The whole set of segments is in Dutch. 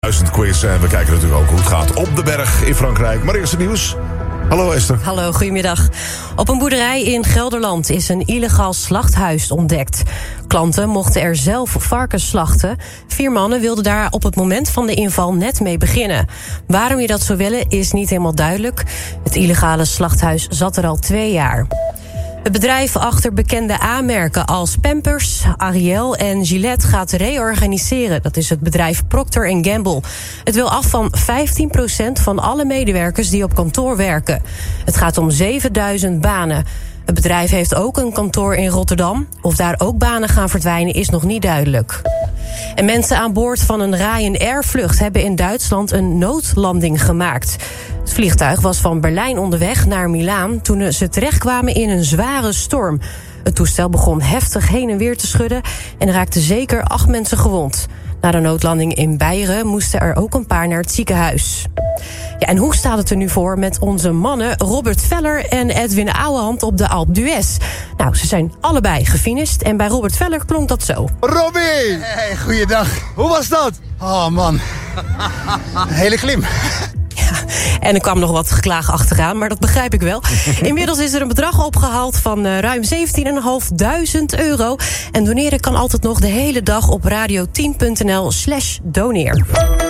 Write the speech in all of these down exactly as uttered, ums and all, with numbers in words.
duizend quiz en we kijken natuurlijk ook hoe het gaat op de berg in Frankrijk. Maar eerst het nieuws. Hallo Esther. Hallo, goedemiddag. Op een boerderij in Gelderland is een illegaal slachthuis ontdekt. Klanten mochten er zelf varkens slachten. Vier mannen wilden daar op het moment van de inval net mee beginnen. Waarom je dat zou willen is niet helemaal duidelijk. Het illegale slachthuis zat er al twee jaar. Het bedrijf achter bekende A-merken als Pampers, Ariel en Gillette gaat reorganiseren. Dat is het bedrijf Procter en Gamble. Het wil af van vijftien procent van alle medewerkers die op kantoor werken. Het gaat om zevenduizend banen. Het bedrijf heeft ook een kantoor in Rotterdam. Of daar ook banen gaan verdwijnen is nog niet duidelijk. En mensen aan boord van een Ryanair-vlucht hebben in Duitsland een noodlanding gemaakt. Het vliegtuig was van Berlijn onderweg naar Milaan toen ze terechtkwamen in een zware storm. Het toestel begon heftig heen en weer te schudden en raakte zeker acht mensen gewond. Na de noodlanding in Beieren moesten er ook een paar naar het ziekenhuis. Ja, en hoe staat het er nu voor met onze mannen Robert Veller en Edwin Ouwehand op de Alpe d'Huez? Nou, ze zijn allebei gefinished en bij Robert Veller klonk dat zo. Robin! Hey, goeiedag. Hoe was dat? Oh man, een hele klim. Ja, en er kwam nog wat geklaag achteraan, maar dat begrijp ik wel. Inmiddels is er een bedrag opgehaald van uh, ruim zeventienduizend vijfhonderd euro. En doneren kan altijd nog de hele dag op radio tien punt n l slash doneer.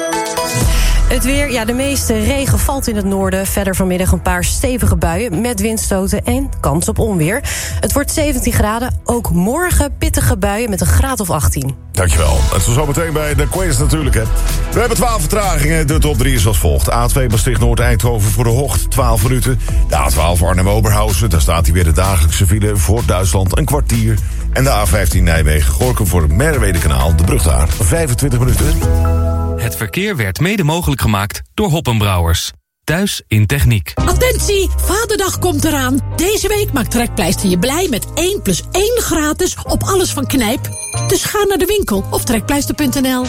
Het weer, ja, de meeste regen valt in het noorden. Verder vanmiddag een paar stevige buien met windstoten en kans op onweer. Het wordt zeventien graden, ook morgen pittige buien met een graad of achttien. Dankjewel. Het is zo meteen bij de quiz natuurlijk, hè. We hebben twaalf vertragingen. De top drie is als volgt. A twee Maastricht-Noord-Eindhoven voor de Hocht, twaalf minuten. De A twaalf Arnhem-Oberhausen, daar staat hij weer de dagelijkse file voor Duitsland, een kwartier. En de A vijftien Nijmegen-Gorkum voor het Merwede-kanaal, de brug daar, vijfentwintig minuten. Het verkeer werd mede mogelijk gemaakt door Hoppenbrouwers. Thuis in techniek. Attentie, Vaderdag komt eraan. Deze week maakt Trekpleister je blij met één plus één gratis op alles van Knijp. Dus ga naar de winkel of trekpleister punt n l.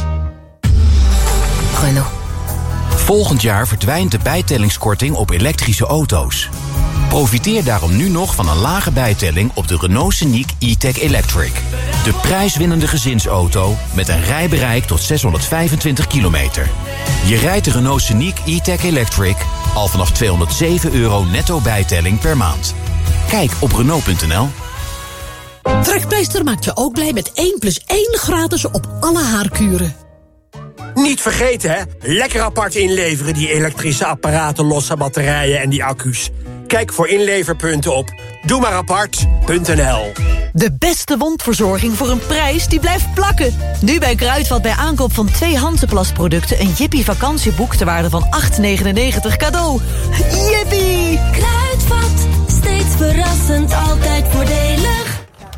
Renault. Volgend jaar verdwijnt de bijtellingskorting op elektrische auto's. Profiteer daarom nu nog van een lage bijtelling op de Renault Scenic E-Tech Electric. De prijswinnende gezinsauto met een rijbereik tot zeshonderdvijfentwintig kilometer. Je rijdt de Renault Scenic E-Tech Electric al vanaf tweehonderdzeven euro netto bijtelling per maand. Kijk op Renault punt n l. Trekpleister maakt je ook blij met één plus één gratis op alle haarkuren. Niet vergeten, hè? Lekker apart inleveren, die elektrische apparaten, losse batterijen en die accu's. Kijk voor inleverpunten op doe maar apart punt n l. De beste wondverzorging voor een prijs die blijft plakken. Nu bij Kruidvat bij aankoop van twee Hansaplast producten een Jippie vakantieboek ter waarde van acht negenennegentig cadeau. Jippie! Kruidvat, steeds verrassend, altijd voordelig.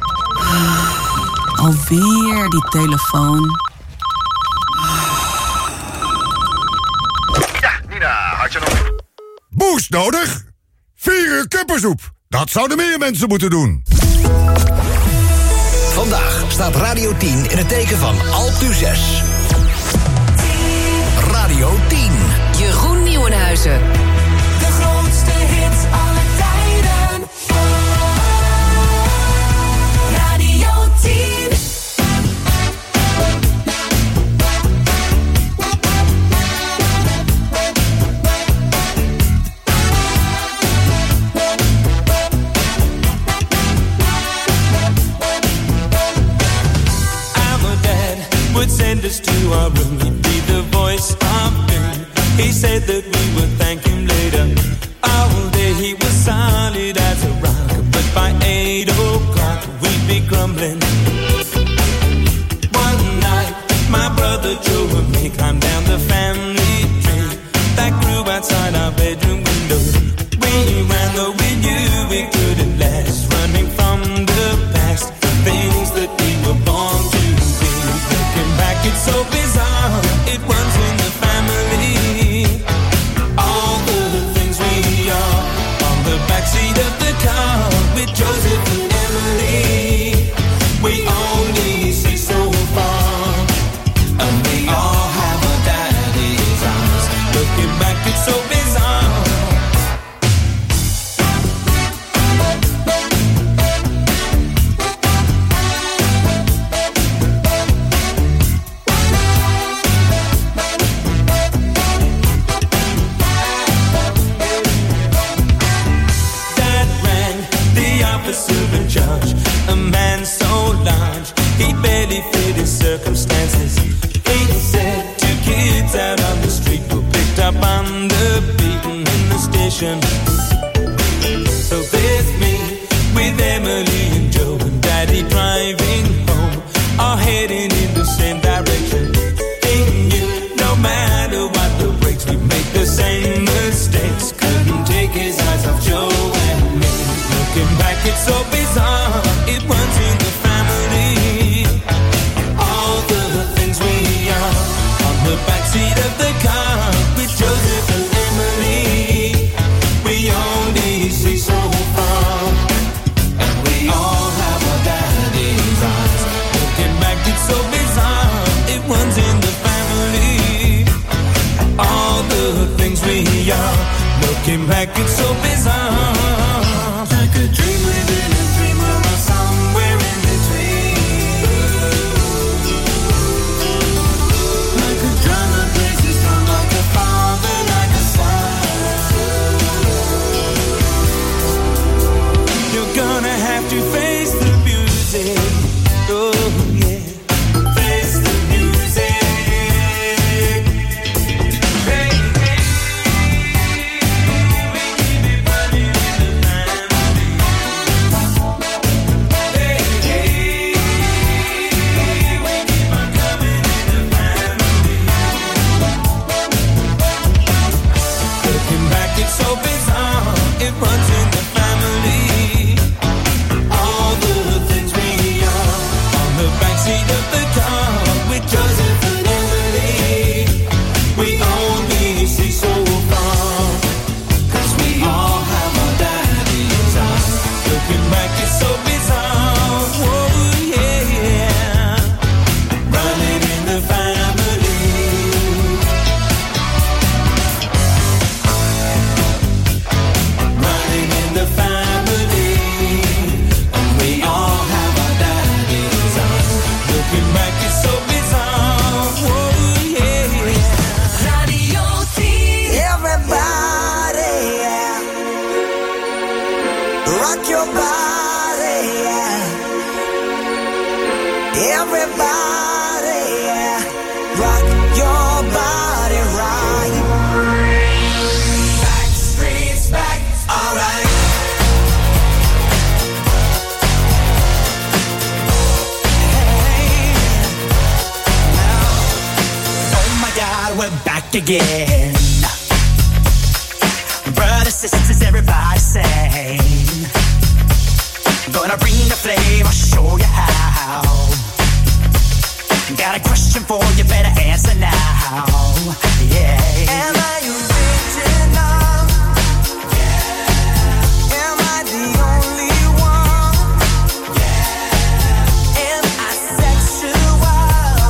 Alweer die telefoon. Ja, Nina, had je nog... Boost nodig? Vier uur kippensoep. Dat zouden meer mensen moeten doen. Vandaag staat Radio tien in het teken van Alpe d'Huez. Radio tien. Jeroen Nieuwenhuizen. De grootste hits aller tijden. Radio tien. Would send us to our room, he'd be the voice of doom. He said that we would thank him later. All day he was solid as a rock, but by eight o'clock we'd be grumbling. One night my brother Joe and me climbed down the family tree that grew outside our bedroom window. We ran though we knew we couldn't last, running from the past, the things that we were born to. It's so bizarre, it runs in the family. All the things we are on the backseat of the car with Joseph and Emily. We only see so far, and we all have a daddy's eyes. Looking back, it's so bizarre. mission. So there's me with Emily and Joe and Daddy driving home, all heading in the same direction. Ain't you, no matter what the breaks, we make the same mistakes. Couldn't take his eyes off Joe and me. Looking back, it's so bizarre. It runs in the family. All the things we are on the backseat of the car with Joseph and Emily. We only see so far, and we all have our daddy's eyes. Looking back, it's so bizarre. It runs in the family. All the things we are. Looking back, it's so bizarre. Like a dream within a dream, or somewhere in between. Like a drama plays its drum, like a father, like a son. You're gonna have to face the music. Oh yeah, face the music. Hey, hey, we keep it running in the family. Hey, hey, we keep on coming in the family. Looking back, it's so bizarre. It runs in the family. All the things we are on the backseat of the car with Joseph and Emily. We only see so far, 'cause we all have our daddy's eyes. Looking back, it's so bizarre. Oh yeah, running in the family. Running in the family. And we all have our daddy's eyes. Looking back, it's so bizarre. Oh yeah. Radio tien. Everybody, yeah. Rock your body, yeah. Everybody, yeah. Rock your body right. Back streets back. Alright. Oh my God, we're back again. Brothers, sisters, everybody sing. Gonna bring the flame, I'll show you how. Got a question for you, better answer now. Yeah. Am I original? Yeah. Am I the only one? Yeah. Am I sexual?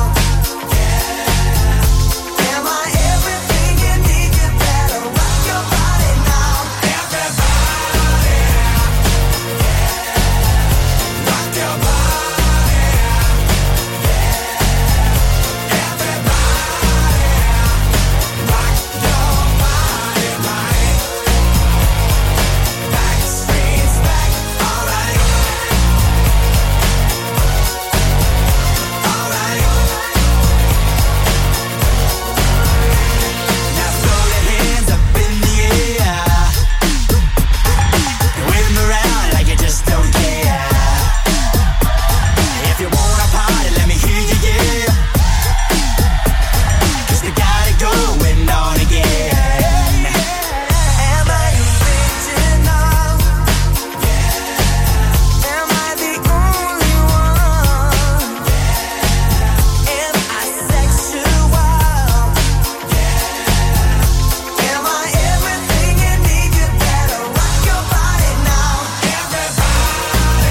Yeah. Am I everything you need? You better rock your body now. Everybody, yeah. Rock your body, yeah. Everybody, rock your body right. Back streets back, alright. Alright. Now throw your hands up in the air. Wave them around like you just don't care. If you wanna party, let me hear you, yeah. 'Cause we got it going on again. Am I original? Yeah. Am I the only one? Yeah. Am I sexual? Yeah. Am I everything you need? You better rock your body now. Everybody,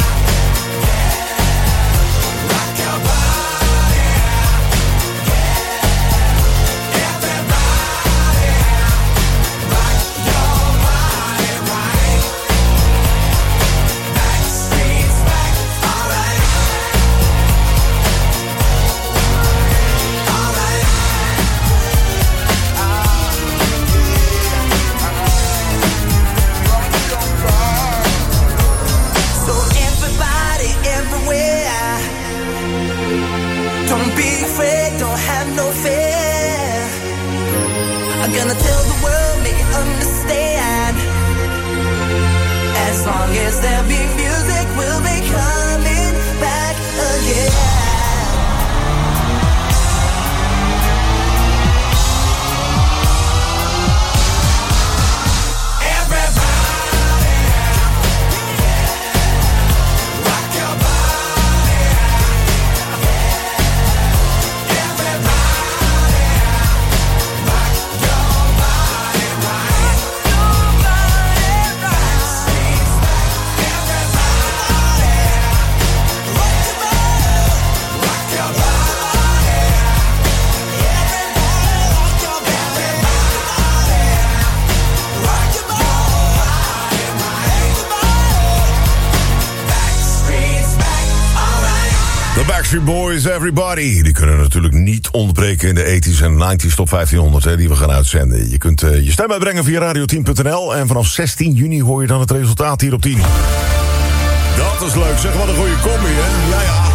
yeah. Rock your body, yeah. Everybody, rock your body right. Back streets back, alright. Alright. So everybody, everywhere, don't be afraid, don't have no fear. I'm gonna tell the world, make it understand. long as there be music, we'll be coming back again. Backstreet Boys, Everybody. Die kunnen natuurlijk niet ontbreken in de eighties en nineties top vijftienhonderd... Hè, die we gaan uitzenden. Je kunt uh, je stem uitbrengen via radio tien punt n l... en vanaf zestien juni hoor je dan het resultaat hier op tien. Dat is leuk, zeg, wat een goede combi, hè? Ja, ja.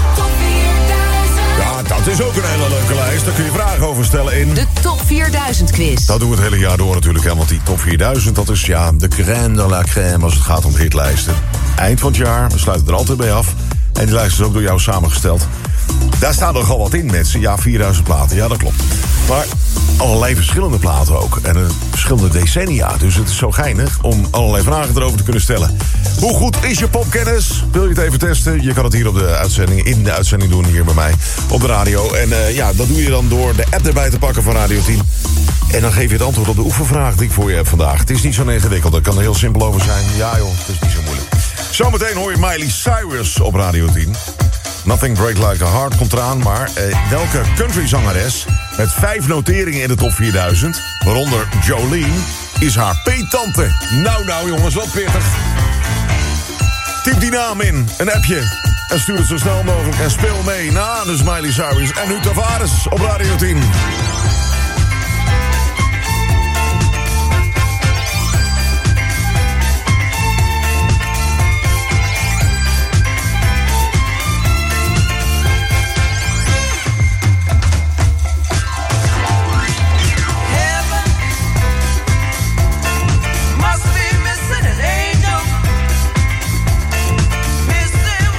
Ja, dat is ook een hele leuke lijst. Daar kun je vragen over stellen in... de Top vierduizend quiz. Dat doen we het hele jaar door natuurlijk, hè, want die Top vierduizend... dat is ja de crème de la crème als het gaat om hitlijsten. Eind van het jaar, we sluiten er altijd bij af... En die lijst is ook door jou samengesteld. Daar staat nogal wat in, mensen. Ja, vierduizend platen, ja, dat klopt. Maar allerlei verschillende platen ook. En uh, verschillende decennia. Dus het is zo geinig om allerlei vragen erover te kunnen stellen. Hoe goed is je popkennis? Wil je het even testen? Je kan het hier op de uitzending, in de uitzending doen, hier bij mij. Op de radio. En uh, ja, dat doe je dan door de app erbij te pakken van Radio tien. En dan geef je het antwoord op de oefenvraag die ik voor je heb vandaag. Het is niet zo ingewikkeld. Er kan er heel simpel over zijn. Ja joh, het is niet zo moeilijk. Zometeen hoor je Miley Cyrus op Radio tien. Nothing Break Like a Heart komt eraan, maar eh, welke countryzangeres met vijf noteringen in de top vierduizend, waaronder Jolene, is haar peetante? Nou, nou jongens, wat pittig. Typ die naam in, een appje, en stuur het zo snel mogelijk en speel mee. Nou, dus Miley Cyrus en nu Tavares op Radio tien.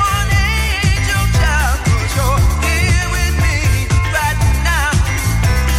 Here with me right now.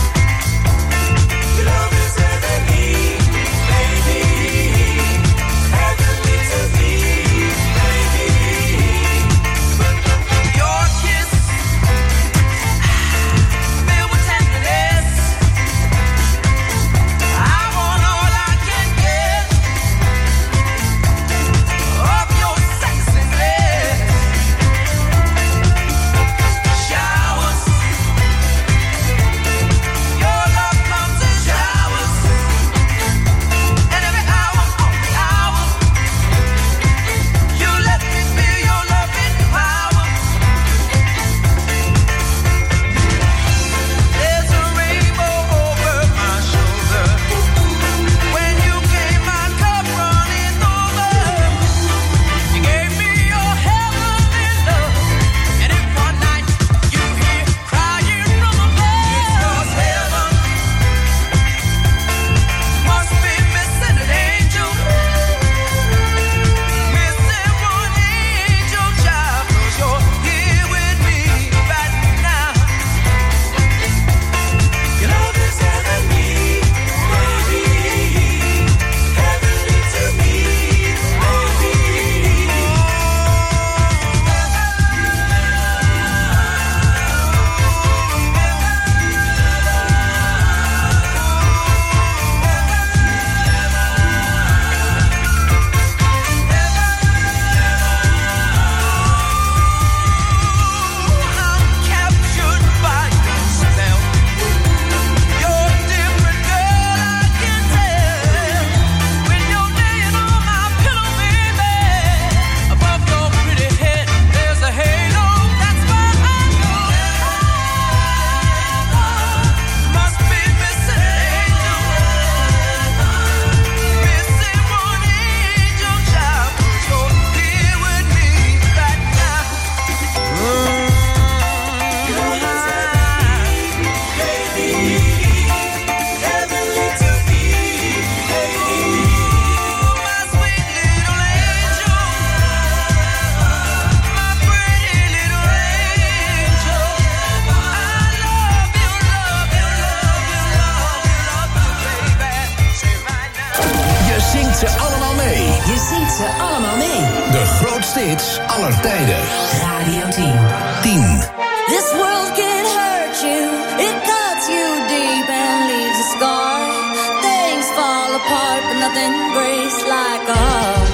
grootste hits aller tijden. Radio tien. tien. This world can hurt you, it cuts you deep and leaves a scar. Things fall apart, but nothing breaks like a heart.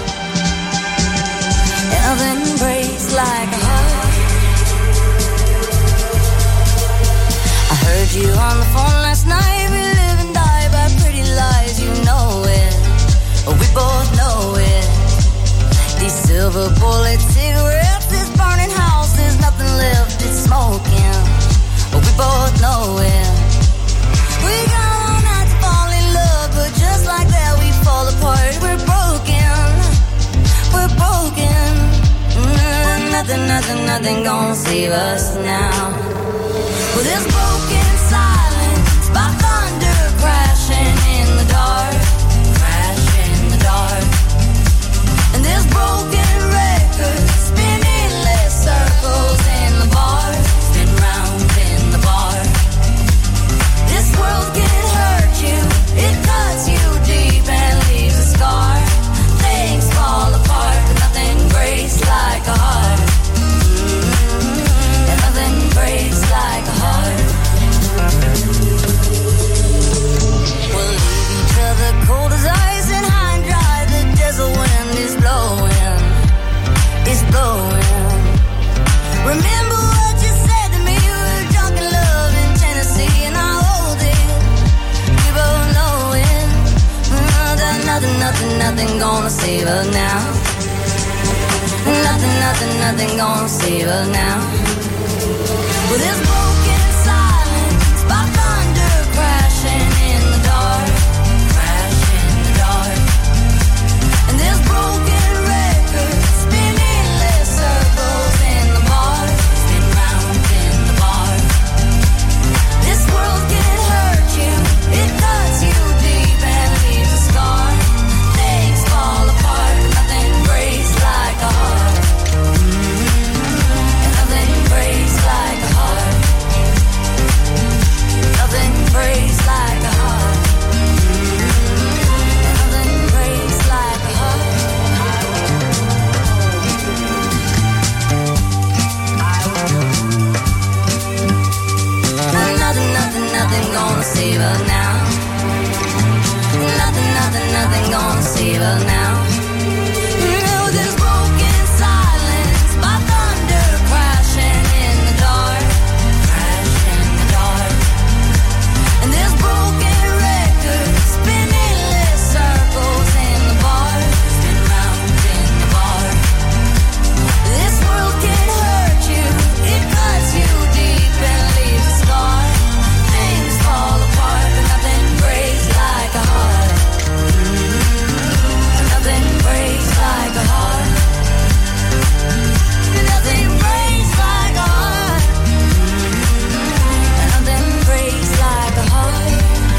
Nothing breaks like a heart. I heard you on the phone last night. We live and die by pretty lies, you know it. We both know it. These silver bullet cigarettes, this burning house, there's nothing left, it's smoking. We both know it. We got all night to fall in love, but just like that we fall apart. We're broken, we're broken. Mm, nothing, nothing, nothing gonna save us now. Well, this broken silence by thunder crashing in the dark, crashing in the dark. And this broken record spinning less circles in the bar, spin round in the bar. This world can hurt you, it cuts you deep and leaves a scar. Things fall apart, but nothing breaks like a heart. Mm-hmm. And nothing breaks like a heart. We'll leave each other cold as ice and high and dry. The desert wind is blowing, it's blowing. Remember what you said to me, we were drunk in love in Tennessee, and I hold it, we both know it. Mm, that nothing, nothing, nothing gonna save us now. Nothing, nothing, nothing gonna save us now. Well, this broken silence by thunder crashing in the dark, crashing in the dark. And this broken record spinning less circles in the bar, spin round in the bar. This world can hurt you, it cuts you deep and leaves a scar. Things fall apart, but nothing breaks like a heart. Mm-hmm. And nothing breaks like a heart. Nothing breaks like a heart. Mm-hmm. And nothing breaks like a heart. Nothing, nothing, nothing gonna save us now. Nothing, nothing, nothing gonna save us now. No, this broken silence by thunder crashing in the dark, crashing in the dark. And this broken record spinning less circles in the bar, spin round in the bar. This world can hurt you, it cuts you deep and leaves a scar. Things fall apart, but nothing breaks like a heart. Mm-hmm. Nothing breaks like a heart. Nothing breaks like a heart. Mm-hmm. Nothing breaks like a heart.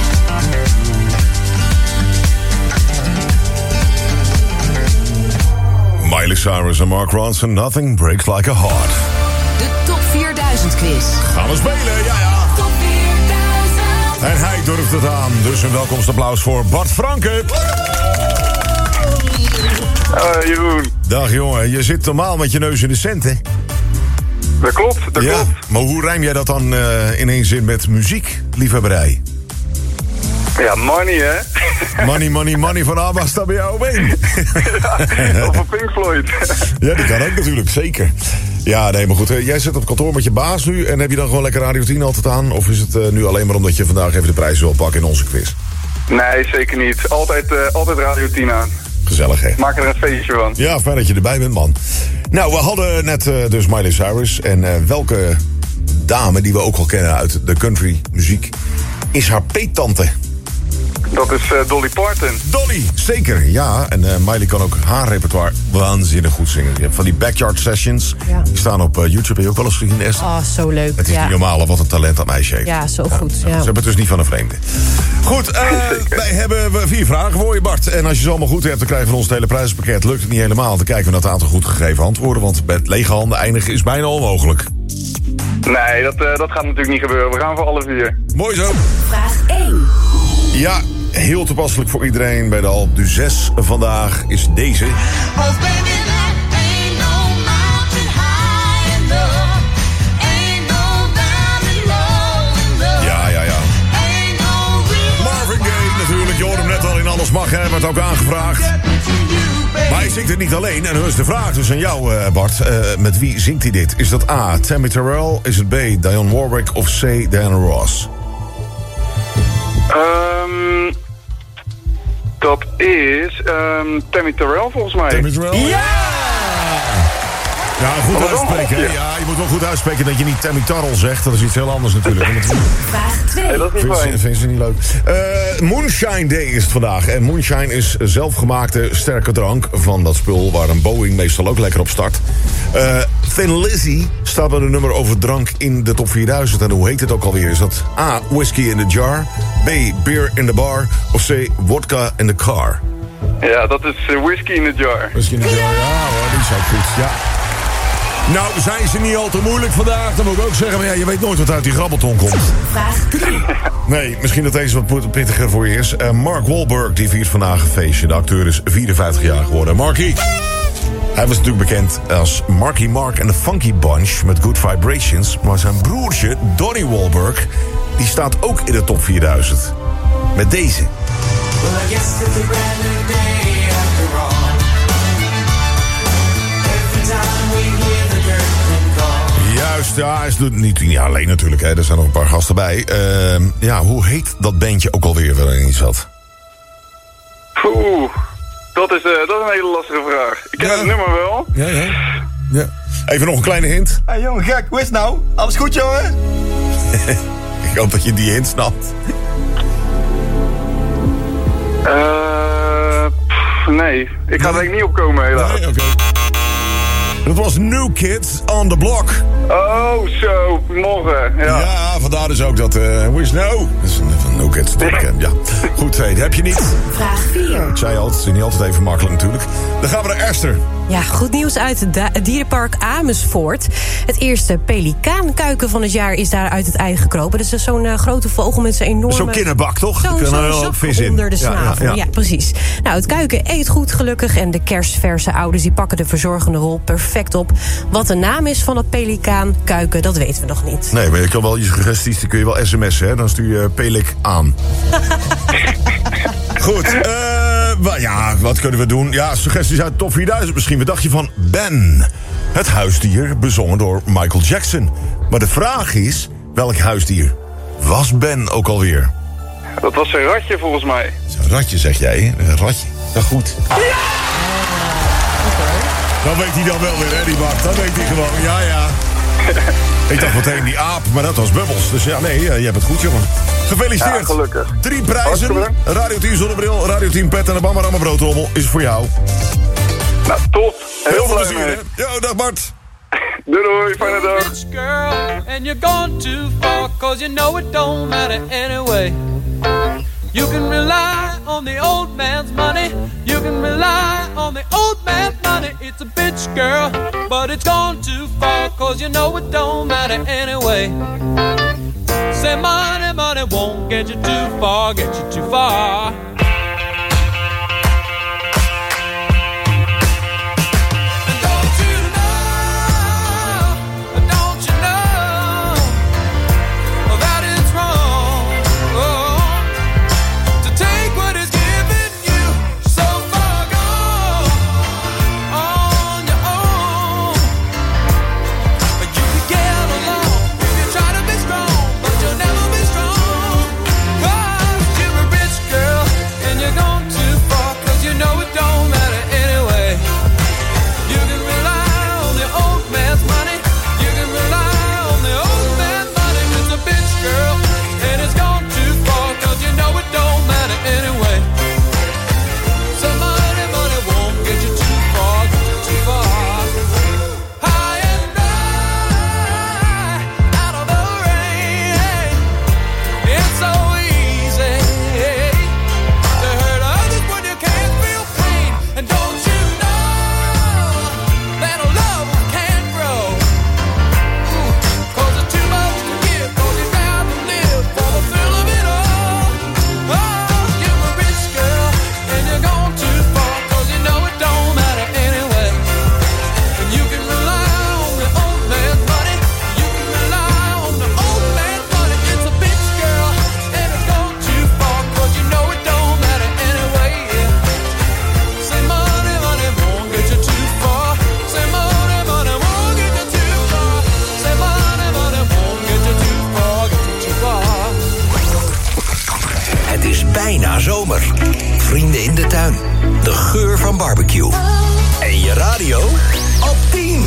Miley Cyrus en Mark Ronson, Nothing Breaks Like a Heart. De top vierduizend quiz. Gaan we spelen, ja ja. Top vierduizend. En hij durft het aan, dus een welkomstapplaus voor Bart Franke. Uh, Jeroen. Dag jongen, je zit normaal met je neus in de centen. Dat klopt, dat ja, klopt. Maar hoe rijm jij dat dan uh, in één zin met muziek, liefhebberij? Ja, money hè. Money, money, money van ABBA staat bij jou op één. Ja, of van Pink Floyd. Ja, die kan ook natuurlijk, zeker. Ja, nee, maar goed. Jij zit op kantoor met je baas nu. En heb je dan gewoon lekker Radio tien altijd aan? Of is het uh, nu alleen maar omdat je vandaag even de prijs wil pakken in onze quiz? Nee, zeker niet. Altijd, uh, altijd Radio tien aan. Gezellig, hè? Maak er een feestje van. Ja, fijn dat je erbij bent, man. Nou, we hadden net uh, dus Miley Cyrus. En uh, welke dame die we ook al kennen uit de country muziek is haar peettante? Dat is uh, Dolly Parton. Dolly, zeker, ja. En uh, Miley kan ook haar repertoire waanzinnig goed zingen. Je hebt van die backyard sessions. Ja. Die staan op uh, YouTube. Heb je ook wel eens gezien, Esther? Oh, zo leuk. Het is ja. niet normaal wat een talent dat meisje heeft. Ja, zo goed. Ja. Ze hebben het dus niet van een vreemde. Goed, uh, wij hebben vier vragen voor je, Bart. En als je ze allemaal goed hebt, dan krijgen we ons het hele prijzenpakket. Lukt het niet helemaal, dan kijken we naar het aantal goed gegeven antwoorden. Want met lege handen eindigen is bijna onmogelijk. Nee, dat, uh, dat gaat natuurlijk niet gebeuren. We gaan voor alle vier. Mooi zo. Vraag één. Ja, heel toepasselijk voor iedereen bij de Alp du zes vandaag is deze. Oh baby, that ain't no mag, hè, wordt ook aangevraagd. Maar hij zingt het niet alleen. En dat is de vraag dus aan jou, uh, Bart. Uh, met wie zingt hij dit? Is dat A, Tammy Terrell? Is het B, Dionne Warwick? Of C, Diana Ross? Um, dat is um, Tammy Terrell volgens mij. Tammy Terrell? Ja! Ja, goed Oh, uitspreken. hè? Ja, je moet wel goed uitspreken dat je niet Tammy Terrell zegt. Dat is iets heel anders natuurlijk. Vraag twee. Nee, dat is niet Vind fijn. ze, vind ze niet leuk. Uh, Moonshine Day is het vandaag. En Moonshine is zelfgemaakte sterke drank van dat spul waar een Boeing meestal ook lekker op start. Uh, Thin Lizzy staat met een nummer over drank in de top vierduizend. En hoe heet het ook alweer? Is dat A, Whiskey in the Jar, B, Beer in the Bar of C, Vodka in the Car? Ja, dat is uh, Whiskey in the Jar. Whiskey in the Jar, ja hoor, die is ook goed, ja. Nou, zijn ze niet al te moeilijk vandaag, dan moet ik ook zeggen. Maar ja, je weet nooit wat uit die grabbelton komt. Vraag drie. Nee, misschien dat deze wat pittiger voor je is. Uh, Mark Wahlberg, die viert vandaag een feestje. De acteur is vierenvijftig jaar geworden. Marky. Hij was natuurlijk bekend als Marky Mark en de Funky Bunch met Good Vibrations. Maar zijn broertje, Donnie Wahlberg, die staat ook in de top vierduizend. Met deze. Well, I guess it's a brand new day after all. Every time we hear the curtain call. Juist, ja, hij is niet, niet alleen natuurlijk, hè. Er zijn nog een paar gasten bij. Uh, ja, hoe heet dat bandje ook alweer waarin hij zat? Oeh, dat is, uh, dat is een hele lastige vraag. Ik ken Ja. het nummer wel. Ja, ja. ja. Even nog een kleine hint. Hé hey, jongen, gek, hoe is het nou? Alles goed, jongen? Ik hoop dat je die hint snapt. Uh, pff, nee, ik ga er eigenlijk niet opkomen helaas. Nee, oké. Dat was New Kids on the Block. Oh, zo, morgen, ja. Ja, vandaar dus ook dat... Uh, Wish No. Dat is een van New Kids on the Block. Ja. Goed, hey, die heb je niet. Vraag vier. Ik zei al, het is niet altijd even makkelijk natuurlijk. Dan gaan we naar Esther. Ja, goed nieuws uit het da- het dierenpark Amersfoort. Het eerste pelikaankuiken van het jaar is daar uit het ei gekropen. Dat is zo'n uh, grote vogel met zijn enorme... Zo'n kinderbak, toch? Zo'n Er kan zo er wel zak vis in. onder de Ja, snavel. ja, Ja, ja. precies. Nou, het kuiken eet goed gelukkig. En de kerstverse ouders die pakken de verzorgende rol perfect op. Wat de naam is van het pelikaankuiken, dat weten we nog niet. Nee, maar je kan wel je suggesties, die kun je wel sms'en, hè? Dan stuur je Pelik aan. Goed, eh... Uh, ja, wat kunnen we doen? Ja, suggesties uit de top vierduizend misschien. Wat dacht je van Ben? Het huisdier bezongen door Michael Jackson. Maar de vraag is, welk huisdier was Ben ook alweer? Dat was een ratje volgens mij. Een ratje, zeg jij, hè? Een ratje. Dat goed. Ja! Dan weet hij dan wel weer, hè, die Bart. Dan weet hij gewoon, ja, ja. Ik dacht meteen die aap, maar dat was Bubbles. Dus ja, nee, je hebt het goed, jongen. Gefeliciteerd. Ja, gelukkig. Drie prijzen. Radio tien zonnebril, Radio tien pet en de Bammarama broodrommel is voor jou. Nou, top. Heel, Heel veel blij plezier, mee. hè. Yo, dag Bart. Doei doei, fijne dag. Girl, and you're gone too far, cause you know it don't matter anyway. You can rely on the old man's money. You can rely on the old man's money. It's a bitch, girl, but it's gone too far, cause you know it don't matter anyway. Say money, money won't get you too far, get you too far. Girl, bijna zomer. Vrienden in de tuin. De geur van barbecue. En je radio op tien.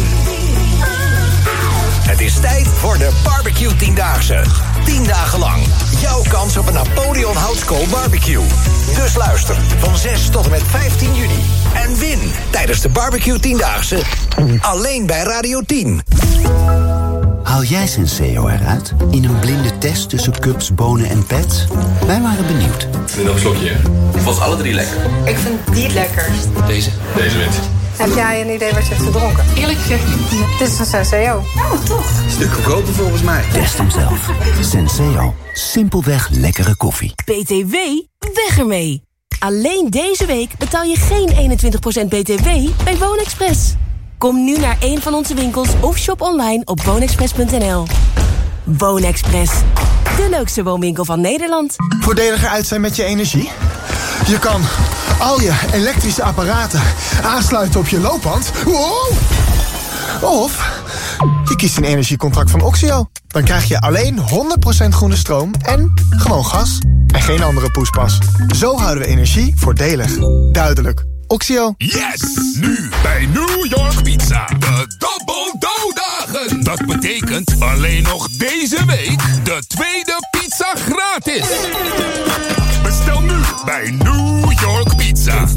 Het is tijd voor de Barbecue Tiendaagse. Tien dagen lang. Jouw kans op een Napoleon Houtskool barbecue. Dus luister van zes tot en met vijftien juni. En win tijdens de Barbecue Tiendaagse. Alleen bij Radio tien. Haal jij Senseo eruit? In een blinde test tussen cups, bonen en pets? Wij waren benieuwd. Nu nog een slokje, hè? Ik vond alle drie lekker. Ik vind die het lekkerst. Deze? Deze wint. Heb jij een idee wat je hebt gedronken? Eerlijk gezegd niet. Dit is een Senseo. Oh, toch? Stuk goedkoper volgens mij. Test hem zelf. Senseo. Simpelweg lekkere koffie. B T W? Weg ermee! Alleen deze week betaal je geen eenentwintig procent B T W bij WoonExpress. Kom nu naar een van onze winkels of shop online op woonexpress punt n l. WoonExpress. De leukste woonwinkel van Nederland. Voordeliger uit zijn met je energie? Je kan al je elektrische apparaten aansluiten op je loopband. Wow! Of je kiest een energiecontract van Oxio. Dan krijg je alleen honderd procent groene stroom en gewoon gas. En geen andere poespas. Zo houden we energie voordelig. Duidelijk. Oxio. Yes! Nu bij New York Pizza. De Double Dough Dagen. Dat betekent alleen nog deze week de tweede pizza gratis. Bestel nu bij New York Pizza.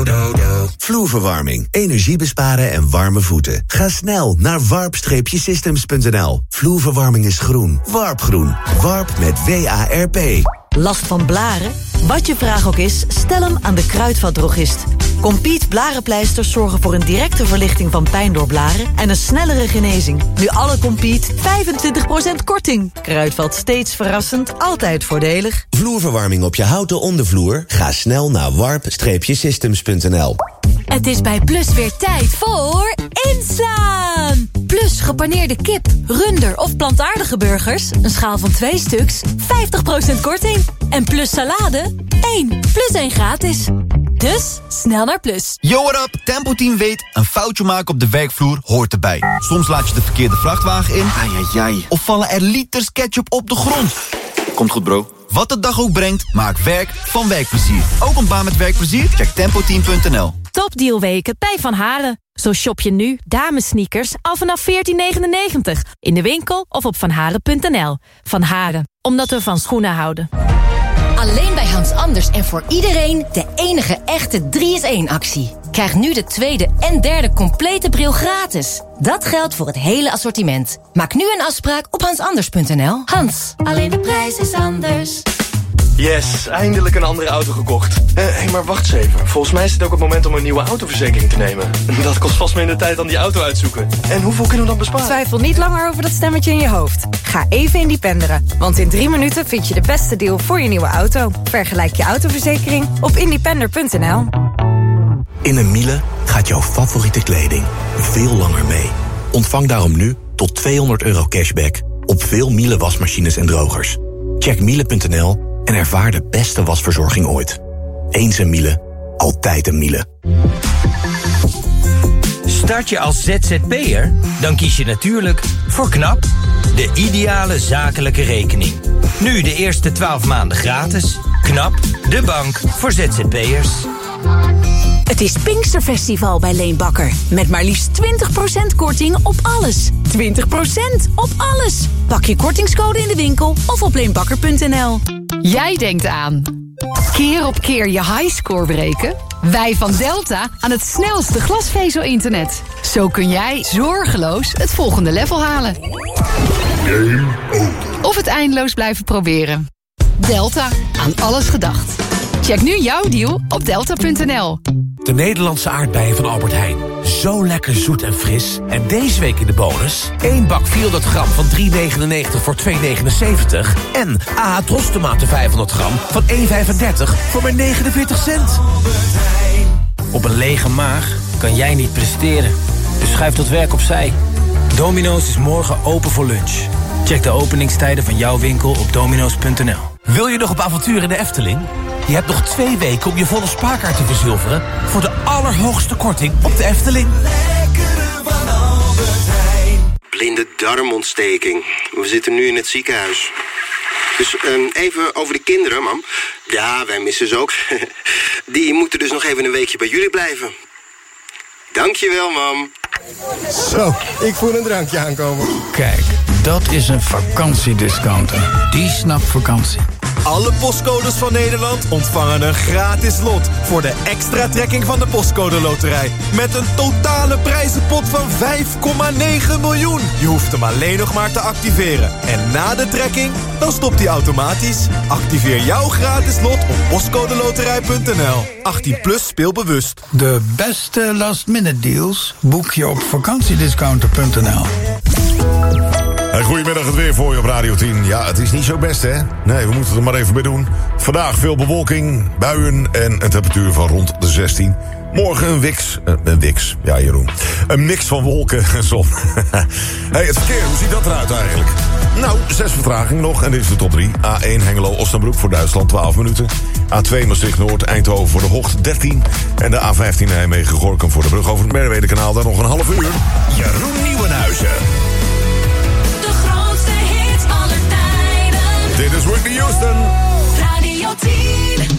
Vloerverwarming, energie besparen en warme voeten. Ga snel naar warp systems punt n l. Vloerverwarming is groen. Warpgroen. Warp met W A R P. Last van blaren? Wat je vraag ook is, stel hem aan de Kruidvatdrogist. Compeat blarenpleisters zorgen voor een directe verlichting van pijn door blaren en een snellere genezing. Nu alle Compeat vijfentwintig procent korting. Kruidvat steeds verrassend, altijd voordelig. Vloerverwarming op je houten ondervloer? Ga snel naar warp systems punt n l. Het is bij Plus weer tijd voor inslaan. Plus gepaneerde kip, runder of plantaardige burgers, een schaal van twee stuks, vijftig procent korting. En Plus salade, één plus één gratis. Dus snel naar Plus. Yo, what up? Tempo Team weet, een foutje maken op de werkvloer hoort erbij. Soms laat je de verkeerde vrachtwagen in. Ai, ai, ai. Of vallen er liters ketchup op de grond. Komt goed, bro. Wat de dag ook brengt, maak werk van werkplezier. Ook een baan met werkplezier? Check tempo team punt n l. Topdealweken bij Van Haren. Zo shop je nu damesneakers al vanaf veertien negenennegentig. In de winkel of op vanharen punt n l. Van Haren, omdat we van schoenen houden. Alleen bij Hans Anders en voor iedereen de enige echte drie is één actie. Krijg nu de tweede en derde complete bril gratis. Dat geldt voor het hele assortiment. Maak nu een afspraak op hans anders punt n l. Hans, alleen de prijs is anders. Yes, eindelijk een andere auto gekocht. Hé, uh, hey, maar wacht eens even. Volgens mij is het ook het moment om een nieuwe autoverzekering te nemen. Dat kost vast minder tijd dan die auto uitzoeken. En hoeveel kunnen we dan besparen? Twijfel niet langer over dat stemmetje in je hoofd. Ga even independeren. Want in drie minuten vind je de beste deal voor je nieuwe auto. Vergelijk je autoverzekering op independer punt n l. In een Miele gaat jouw favoriete kleding veel langer mee. Ontvang daarom nu tot tweehonderd euro cashback op veel Miele wasmachines en drogers. Check miele punt n l en ervaar de beste wasverzorging ooit. Eens een Miele, altijd een Miele. Start je als Z Z P'er? Dan kies je natuurlijk voor KNAP, de ideale zakelijke rekening. Nu de eerste twaalf maanden gratis. KNAP, de bank voor Z Z P'ers. Het is Pinksterfestival bij Leenbakker. Met maar liefst twintig procent korting op alles. twintig procent op alles. Pak je kortingscode in de winkel of op leenbakker punt n l. Jij denkt aan keer op keer je highscore breken? Wij van Delta aan het snelste glasvezel-internet. Zo kun jij zorgeloos het volgende level halen. Game over. Of het eindeloos blijven proberen. Delta, aan alles gedacht. Check nu jouw deal op delta punt n l. De Nederlandse aardbeien van Albert Heijn. Zo lekker zoet en fris. En deze week in de bonus één bak vierhonderd gram van drie negenennegentig voor twee negenenzeventig. En A H Tros tomaten vijfhonderd gram van één vijfendertig voor maar negenenveertig cent. Op een lege maag kan jij niet presteren. Dus schuif dat werk opzij. Domino's is morgen open voor lunch. Check de openingstijden van jouw winkel op domino's punt n l. Wil je nog op avontuur in de Efteling? Je hebt nog twee weken om je volle spaarkaart te verzilveren voor de allerhoogste korting op de Efteling. Blinde darmontsteking. We zitten nu in het ziekenhuis. Dus um, even over de kinderen, mam. Ja, wij missen ze ook. Die moeten dus nog even een weekje bij jullie blijven. Dankjewel, mam. Zo, ik voel een drankje aankomen. Kijk, dat is een vakantiediscounter. Die snapt vakantie. Alle postcodes van Nederland ontvangen een gratis lot voor de extra trekking van de Postcode Loterij. Met een totale prijzenpot van vijf komma negen miljoen. Je hoeft hem alleen nog maar te activeren. En na de trekking, dan stopt hij automatisch. Activeer jouw gratis lot op postcodeloterij punt n l. achttien plus speelbewust. De beste last-minute deals boek je op vakantiediscounter punt n l. Hey, goedemiddag, het weer voor je op Radio tien. Ja, het is niet zo best, hè? Nee, we moeten er maar even bij doen. Vandaag veel bewolking, buien en een temperatuur van rond de zestien. Morgen een wix, uh, een wix, ja Jeroen. Een mix van wolken en zon. Hey, het verkeer, hoe ziet dat eruit eigenlijk? Nou, zes vertraging nog en dit is de top drie. A één Hengelo-Oostenbroek voor Duitsland, twaalf minuten. A twee Maastricht-Noord, Eindhoven voor de Hocht, dertien. En de A vijftien Nijmegen-Gorkum voor de brug over het Merwede-kanaal, daar nog een half uur. Jeroen Nieuwenhuizen. Dit is Whitney Houston. Radio tien.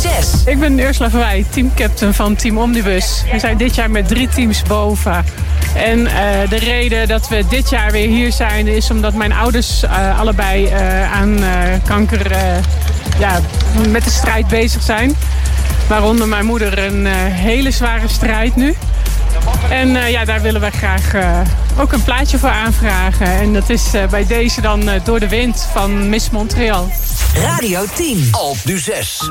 zes. Ik ben Ursula Verwij, teamcaptain van Team Omnibus. We zijn dit jaar met drie teams boven. En uh, de reden dat we dit jaar weer hier zijn is omdat mijn ouders uh, allebei uh, aan uh, kanker uh, ja, met de strijd bezig zijn. Waaronder mijn moeder een uh, hele zware strijd nu. En uh, ja, daar willen wij graag uh, ook een plaatje voor aanvragen. En dat is uh, bij deze dan uh, Door de Wind van Miss Montreal. Radio tien. Alpe d'Huez.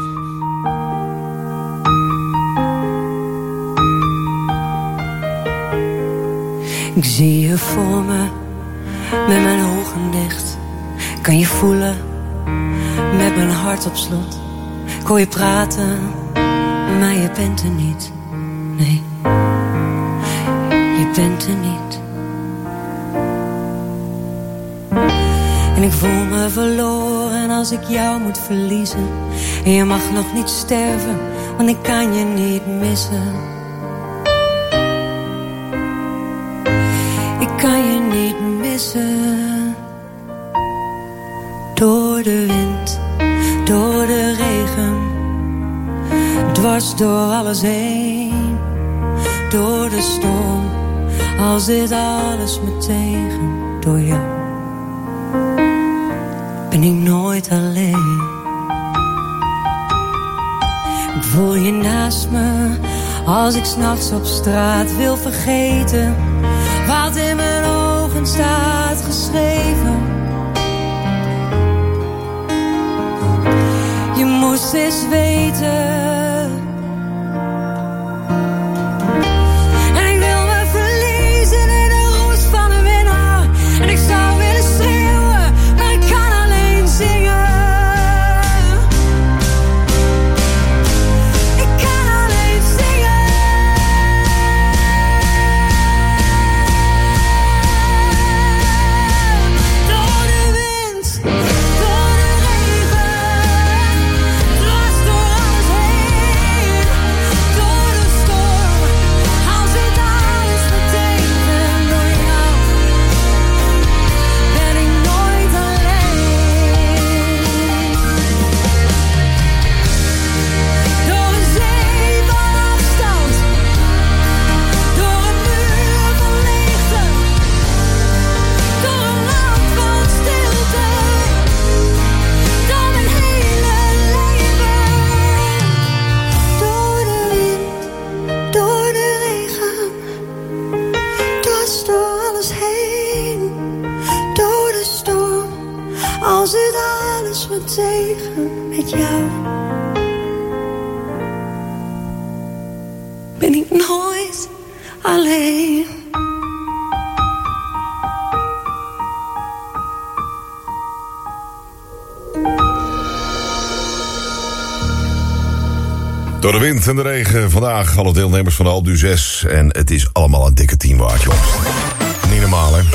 Ik zie je voor me, met mijn ogen dicht. Kan je voelen, met mijn hart op slot. Ik hoor je praten, maar je bent er niet. Nee, je bent er niet. En ik voel me verloren als ik jou moet verliezen. En je mag nog niet sterven, want ik kan je niet missen. Ik kan je niet missen. Door de wind, door de regen, dwars door alles heen. Door de storm, als dit alles me tegen. Door jou ben ik nooit alleen. Ik voel je naast me, als ik 's nachts op straat wil vergeten wat in mijn ogen staat geschreven. Je moest eens weten. En ik wil me verliezen in de roes van een winnaar. En ik zou willen schreeuwen, maar ik kan alleen zingen. Ik kan alleen zingen. Door de wind, door de regen, dwars door alles heen. Door de storm, als het alles me tegen. Door jou ben ik nooit alleen. Door een zee van afstand, door een muur van leegte, door een land van stilte, door mijn hele leven. Door de wind, door de regen, dwars door alles heen. Door de storm, als het alles me tegen. Met jou ben ik nooit alleen. Door de wind en de regen vandaag alle deelnemers van de Alpe d'Huez. En het is allemaal een dikke tien waard, jongens. Niet normaal, hè? Een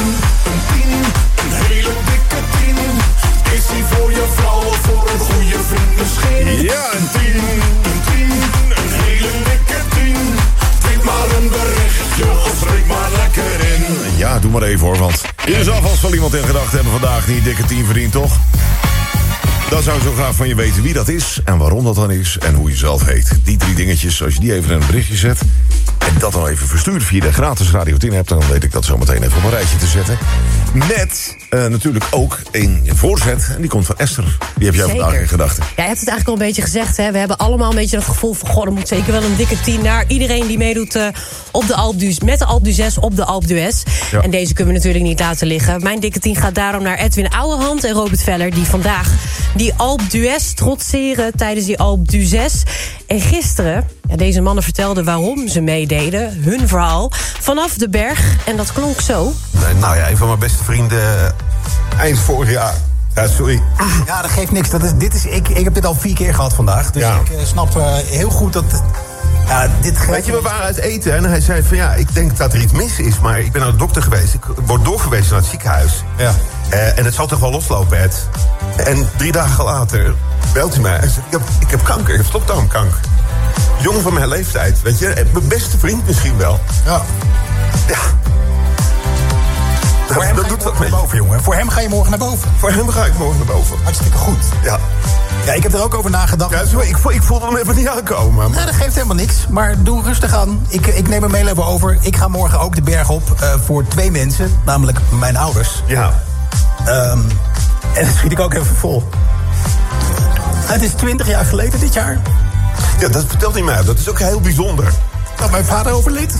hele dikke tien. Is die voor je vrouw of voor een goede vriend misschien? Ja, een tien. Een tien, een hele dikke tien. Tweet maar een berichtje of spreek maar lekker in. Ja, doe maar even hoor, want je zal vast wel iemand in gedachten hebben vandaag die een dikke tien verdient, toch? Dan zou ik zo graag van je weten wie dat is en waarom dat dan is en hoe je zelf heet. Die drie dingetjes, als je die even in een berichtje zet en dat dan even verstuurt via de gratis Radio tien app, dan weet ik dat zo meteen even op een rijtje te zetten. Met uh, natuurlijk ook een voorzet en die komt van Esther. Die heb jij Zeker. vandaag in gedachten. Ja, je hebt het eigenlijk al een beetje gezegd. Hè? We hebben allemaal een beetje het gevoel van, goh, er moet zeker wel een dikke tien naar iedereen die meedoet uh, op de Alpe d'Huez, met de Alpe d'Huez op de Alpe d'Huez. Ja. En deze kunnen we natuurlijk niet laten liggen. Mijn dikke tien gaat daarom naar Edwin Ouwehand en Robert Veller, die vandaag die Alpe d'Huez trotseren tijdens die Alpe d'Huez. En gisteren, ja, deze mannen vertelden waarom ze meededen, hun verhaal, vanaf de berg. En dat klonk zo. Nou ja, een van mijn beste vrienden eind vorig jaar. Ja, sorry. Ah, ja, dat geeft niks. Dat is, dit is, ik, ik heb dit al vier keer gehad vandaag. Dus ja. ik uh, snap uh, heel goed dat... Ja, dit Weet je, we waren uit eten en hij zei van ja, ik denk dat er iets mis is. Maar ik ben naar de dokter geweest. Ik word doorgewezen naar het ziekenhuis. Ja. Uh, en het zal toch wel loslopen, Ed? En drie dagen later belt hij mij en zegt, ik heb, ik heb kanker, ik heb stopdarmkanker. Jongen van mijn leeftijd, weet je. Mijn beste vriend misschien wel. Ja. Ja. Voor hem, dat ga je doet wat morgen naar boven, jongen. Voor hem ga je morgen naar boven. Voor hem ga ik morgen naar boven. Hartstikke goed. Ja. Ja, ik heb er ook over nagedacht. Ja, sorry, ik, voel, ik voelde hem even niet aankomen. Nee, dat geeft helemaal niks. Maar doe rustig aan. Ik, ik neem hem heel even over. Ik ga morgen ook de berg op uh, voor twee mensen. Namelijk mijn ouders. Ja. Um, en dat schiet ik ook even vol. Het is twintig jaar geleden dit jaar. Ja, dat vertelt hij mij. Dat is ook heel bijzonder. Dat mijn vader overleed.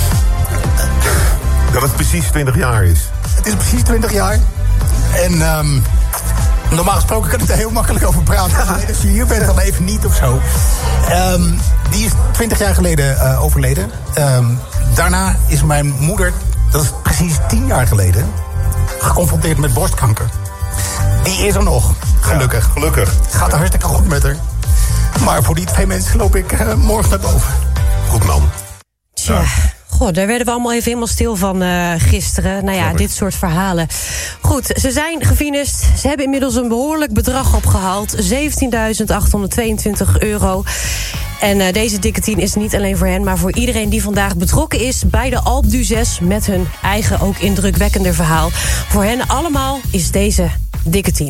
Dat het precies twintig jaar is. Het is precies twintig jaar. En um, normaal gesproken kan ik daar heel makkelijk over praten. Als je hier bent, dan even niet of zo. Um, die is twintig jaar geleden uh, overleden. Um, daarna is mijn moeder, dat is precies tien jaar geleden, geconfronteerd met borstkanker. Die is er nog, gelukkig. Ja, gelukkig. Het gaat er hartstikke goed met haar. Maar voor die twee mensen loop ik uh, morgen naar boven. Goed, man. Tja. Ja. Goh, daar werden we allemaal even helemaal stil van uh, gisteren. Nou ja, dit soort verhalen. Goed, ze zijn gefinist. Ze hebben inmiddels een behoorlijk bedrag opgehaald. zeventienduizend achthonderdtweeëntwintig euro. En uh, deze dikke tien is niet alleen voor hen, maar voor iedereen die vandaag betrokken is bij de Alpe d'Huez met hun eigen ook indrukwekkender verhaal. Voor hen allemaal is deze dikke tien.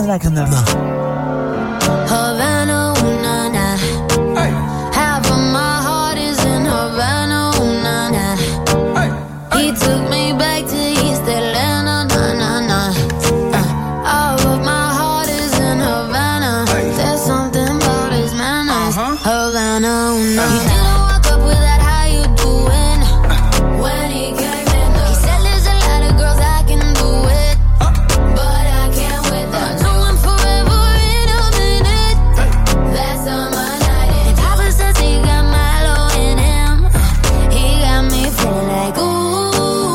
belangrijke nummer. Havana, ooh, na, na. Half of my heart is in Havana, ooh, na, na. He took me back to East Atlanta, na, na, na. Uh, all of my heart is in Havana. There's something about his manners. Havana, ooh, na, na. He didn't walk up with that, how you doing? When he came in, he said there's a lot of girls I can do it, but I can't with them. No, I'm forever in a minute. That's on my night. And Papa says he got Milo in him. He got me feeling like ooh.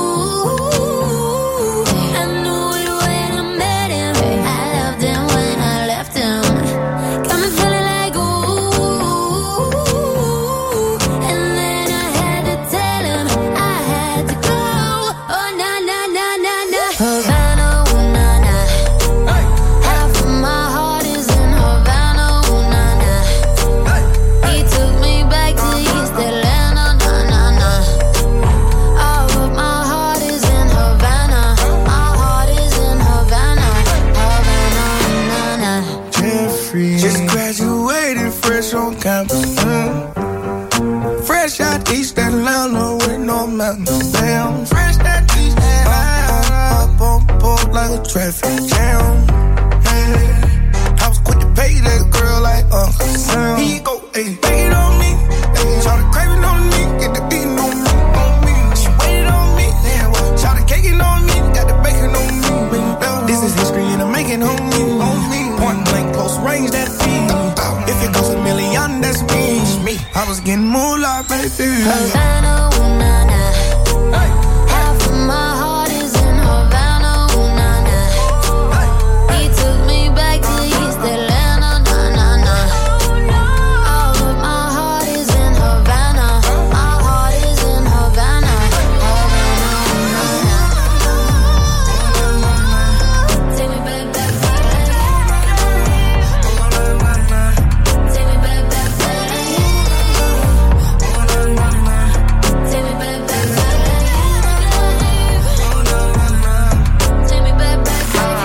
I knew it when I met him. I loved him when I left him. Got me feeling like ooh. And then I had to tell him I had to go. Oh na na na na na. Havana, ooh na na. Half of my heart is in Havana, ooh na na. He took me back to East Atlanta, na na na. All of my heart is in Havana. My heart is in Havana, Havana, ooh na na. Jeffrey, just graduated fresh on campus. Mm. Fresh out East Atlanta with no mountains. Damn, fresh out East Atlanta. Up on board like a traffic jam. Yeah. I was quick to pay that girl like Uncle Sam. Here you go, ayy, take it on me. Ayy, try to crave it on me, get the beating on me, on me. She waited on me, yeah, well, try to cake it on me, got the bacon on me. This is history and I'm making on me, on me. Point blank, close range, that feed. If it goes a million, that's me. me. I was getting moolah, baby. Havana, ooh na na. Half of my heart is in Havana, ooh na na. He took me back to East Atlanta, na na na. All of my heart is in Havana. My heart is in Havana, Havana, ooh na na. Take me back, back, back. Take me back, back, back. Take me back, back, back. Take me back, back,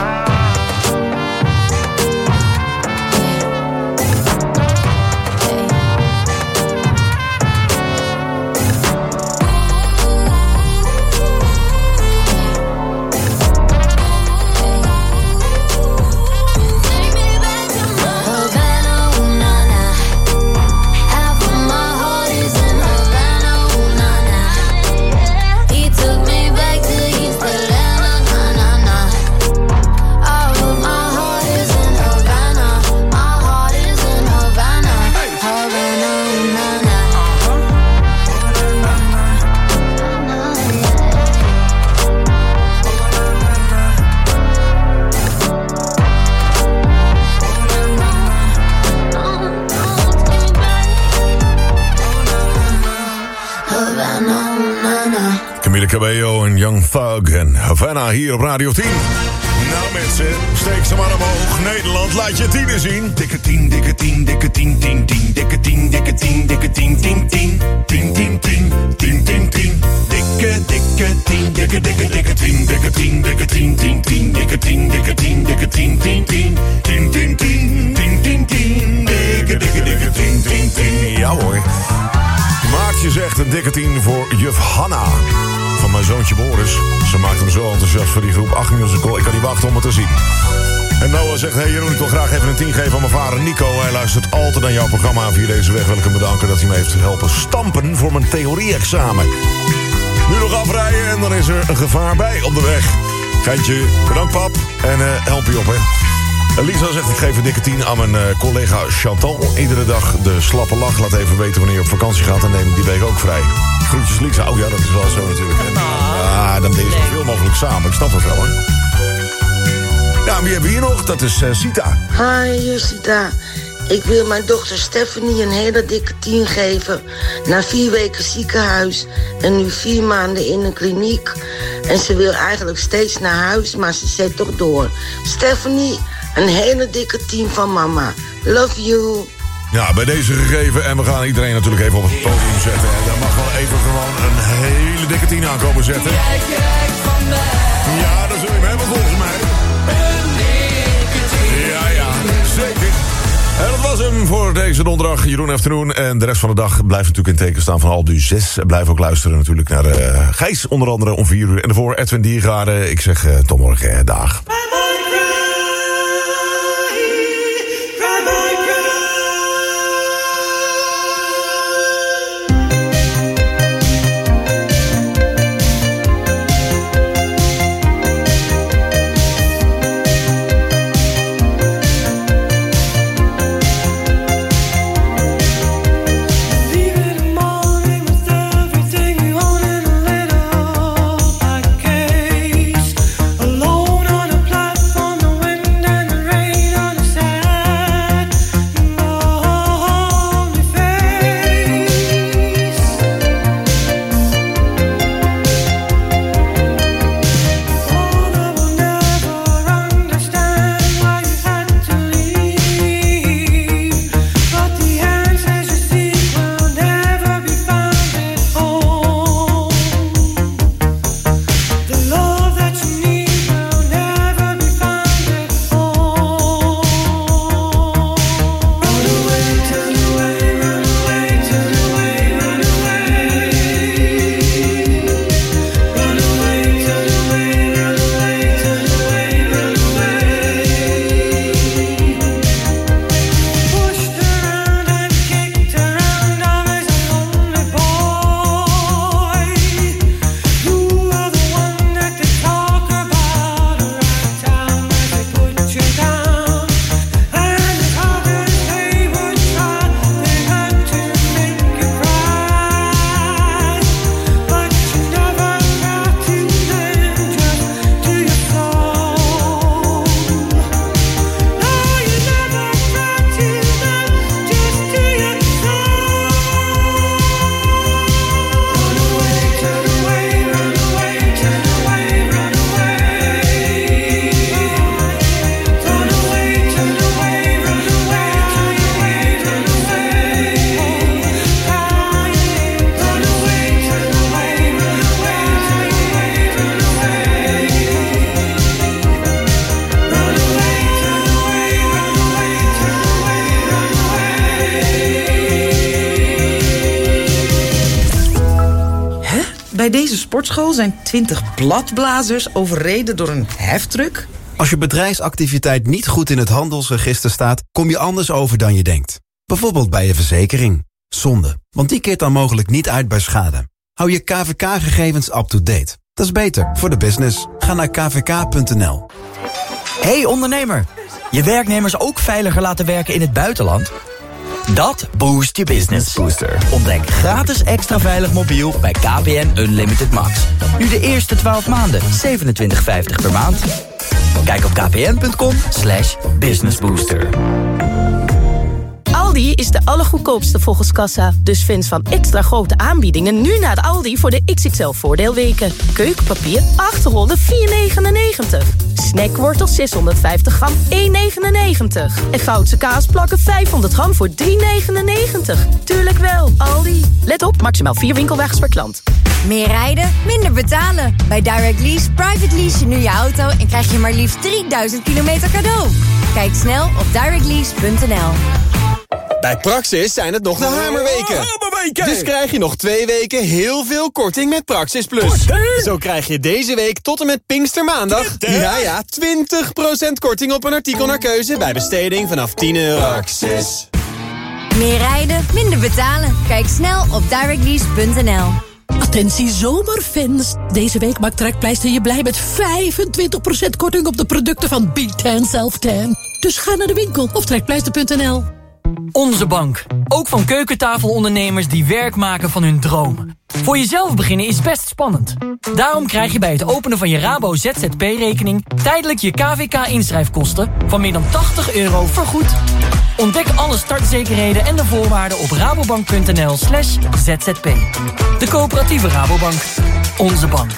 Havana, ooh na na. Half of my heart is in Havana, ooh na na. He took me back to East Atlanta, na na na. All of my heart is in Havana. My heart is in Havana, Havana, ooh na na. Havana, ooh na na. Camila Cabello en Young Thug en Havana hier op Radio tien. Nou mensen, steek ze maar omhoog. Nederland, laat je tienen zien. Dikke tien, dikke tien, dikke tien, tien, tien. Dikke tien, dikke tien, dikke tien, tien, tien. Tien, tien, tien, tien, tien, tien. Dikke, dikke tien, dikke, dikke, dikke tien. Dikke tien, dikke tien, tien, tien. Dikke tien, dikke tien, dikke tien, tien, tien. Tien, tien, tien, tien, tien, tien. Dikke, dikke, dikke tien, tien, tien. Ja hoor. Maartje zegt een dikke tien voor juf Hanna. Van mijn zoontje Boris. Ze maakt hem zo enthousiast voor die groep acht musical. Ik kan niet wachten om het te zien. En Noah zegt, hey Jeroen, ik wil graag even een tien geven aan mijn vader Nico. Hij luistert altijd naar jouw programma via deze weg. Wil ik hem bedanken dat hij me heeft helpen stampen voor mijn theorie-examen. Nu nog afrijden en dan is er een gevaar bij op de weg. Geintje, bedankt pap. En uh, help je op, hè. Lisa zegt, ik geef een dikke tien aan mijn uh, collega Chantal. Iedere dag de slappe lach. Laat even weten wanneer je op vakantie gaat. En neem ik die week ook vrij. Groetjes Lisa. Oh ja, dat is wel zo natuurlijk. En, ja, dan ben je zoveel mogelijk samen. Ik snap het wel, hoor. Ja, wie hebben we hier nog? Dat is uh, Sita. Hi, hier Sita. Ik wil mijn dochter Stephanie een hele dikke tien geven. Na vier weken ziekenhuis en nu vier maanden in een kliniek. En ze wil eigenlijk steeds naar huis, maar ze zet toch door. Stephanie, een hele dikke tien van mama. Love you. Ja, bij deze gegeven. En we gaan iedereen natuurlijk even op het podium zetten. En daar mag wel even gewoon een hele dikke tien aankomen zetten. Ja, dan zul je me hebben volgens mij. hem voor deze donderdag. Jeroen Afternoon. En de rest van de dag blijft natuurlijk in teken staan van Albu zes. Blijf ook luisteren natuurlijk naar uh, Gijs onder andere om vier uur. En daarvoor Edwin Diergaarde. Ik zeg uh, tot morgen. Hè. Dag. Bij deze sportschool zijn twintig bladblazers overreden door een heftruck. Als je bedrijfsactiviteit niet goed in het handelsregister staat, kom je anders over dan je denkt. Bijvoorbeeld bij je verzekering. Zonde, want die keert dan mogelijk niet uit bij schade. Hou je K V K-gegevens up-to-date. Dat is beter voor de business. Ga naar k v k punt n l. Hey ondernemer, je werknemers ook veiliger laten werken in het buitenland? Dat boost je business. Booster. Ontdek gratis extra veilig mobiel bij K P N Unlimited Max. Nu de eerste twaalf maanden, zevenentwintig vijftig per maand. Kijk op kpn.com slash businessbooster. Aldi is de allergoedkoopste volgens kassa. Dus fans van extra grote aanbiedingen nu naar de Aldi voor de X X L-voordeelweken. Keukenpapier, achterrollen, vier negenennegentig. Snackwortels zeshonderdvijftig gram, één negenennegentig. En Goudse kaasplakken vijfhonderd gram voor drie negenennegentig. Tuurlijk wel, Aldi. Let op, maximaal vier winkelwagens per klant. Meer rijden, minder betalen. Bij Direct Lease private lease je nu je auto en krijg je maar liefst drieduizend kilometer cadeau. Kijk snel op direct lease punt n l. Bij Praxis zijn het nog de hamerweken. Dus krijg je nog twee weken heel veel korting met Praxis Plus. Zo krijg je deze week tot en met Pinkstermaandag... ja ja, twintig procent korting op een artikel naar keuze... bij besteding vanaf tien euro. Praxis. Meer rijden, minder betalen. Kijk snel op direct lease punt n l. Attentie zomerfans. Deze week maakt Trekpleister je blij met vijfentwintig procent korting op de producten van B ten Self Tan. Dus ga naar de winkel of trekpleister punt n l. Onze bank. Ook van keukentafelondernemers die werk maken van hun dromen. Voor jezelf beginnen is best spannend. Daarom krijg je bij het openen van je Rabo Z Z P-rekening... tijdelijk je K V K-inschrijfkosten van meer dan tachtig euro vergoed. Ontdek alle startzekerheden en de voorwaarden op rabobank.nl slash zzp. De coöperatieve Rabobank. Onze bank.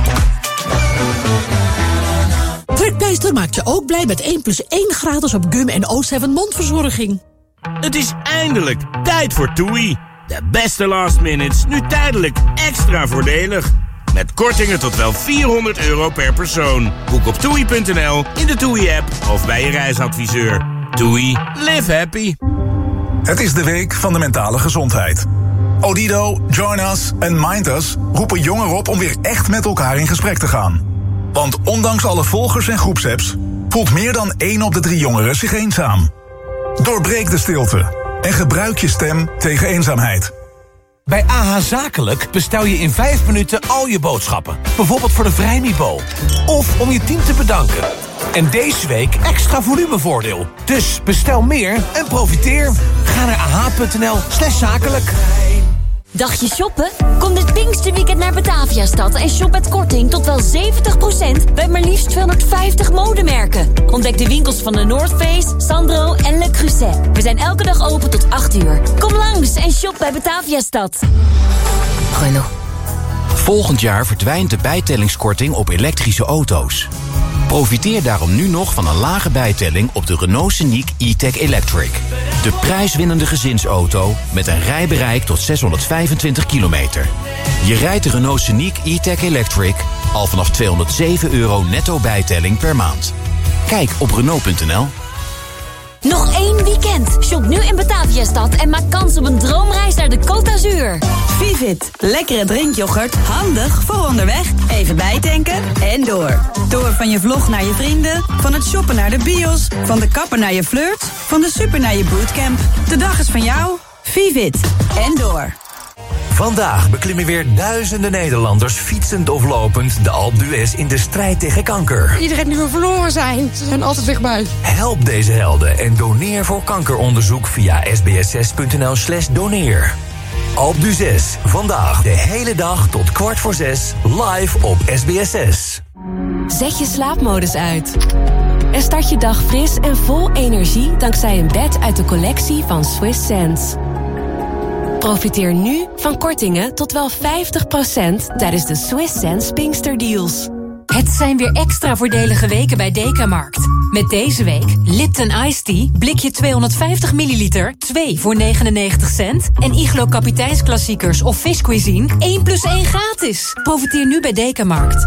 Trekpleister maakt je ook blij met één plus één gratis op gum en O zeven mondverzorging. Het is eindelijk tijd voor TUI. De beste last minutes, nu tijdelijk extra voordelig. Met kortingen tot wel vierhonderd euro per persoon. Boek op toei punt n l, in de TUI-app of bij je reisadviseur. TUI, live happy. Het is de week van de mentale gezondheid. Odido, Join Us en Mind Us roepen jongeren op om weer echt met elkaar in gesprek te gaan. Want ondanks alle volgers en groepsapps voelt meer dan één op de drie jongeren zich eenzaam. Doorbreek de stilte en gebruik je stem tegen eenzaamheid. Bij A H Zakelijk bestel je in vijf minuten al je boodschappen. Bijvoorbeeld voor de Vrijmibo. Of om je team te bedanken. En deze week extra volumevoordeel. Dus bestel meer en profiteer. Ga naar ah.nl slash zakelijk. Dagje shoppen? Kom dit Pinksterweekend naar Bataviastad en shop met korting tot wel zeventig procent bij maar liefst tweehonderdvijftig modemerken. Ontdek de winkels van de North Face, Sandro en Le Creuset. We zijn elke dag open tot acht uur. Kom langs en shop bij Bataviastad. Renault. Volgend jaar verdwijnt de bijtellingskorting op elektrische auto's. Profiteer daarom nu nog van een lage bijtelling op de Renault Scenic E-Tech Electric. De prijswinnende gezinsauto met een rijbereik tot zeshonderdvijfentwintig kilometer. Je rijdt de Renault Scenic E-Tech Electric al vanaf tweehonderdzeven euro netto bijtelling per maand. Kijk op Renault punt n l. Nog één weekend. Shop nu in Bataviastad en maak kans op een droomreis naar de Côte d'Azur. Vivit, lekkere drinkyoghurt, handig voor onderweg, even bijtanken en door. Door van je vlog naar je vrienden, van het shoppen naar de bios, van de kapper naar je flirt, van de super naar je bootcamp. De dag is van jou. Vivit en door. Vandaag beklimmen weer duizenden Nederlanders fietsend of lopend de Alpe d'Huez in de strijd tegen kanker. Iedereen die we verloren zijn, ze zijn altijd dichtbij. Help deze helden en doneer voor kankeronderzoek via sbs6.nl slash doneer. Alpe d'Huez, vandaag de hele dag tot kwart voor zes, live op S B S zes. Zet je slaapmodus uit. En start je dag fris en vol energie dankzij een bed uit de collectie van Swiss Sense. Profiteer nu van kortingen tot wel vijftig procent tijdens de Swiss Sense Pinkster Deals. Het zijn weer extra voordelige weken bij Dekamarkt. Met deze week Lipton Iced Tea, blikje tweehonderdvijftig milliliter, twee voor negenennegentig cent. En Iglo Kapiteinsklassiekers of Fish Cuisine, één plus één gratis. Profiteer nu bij Dekamarkt.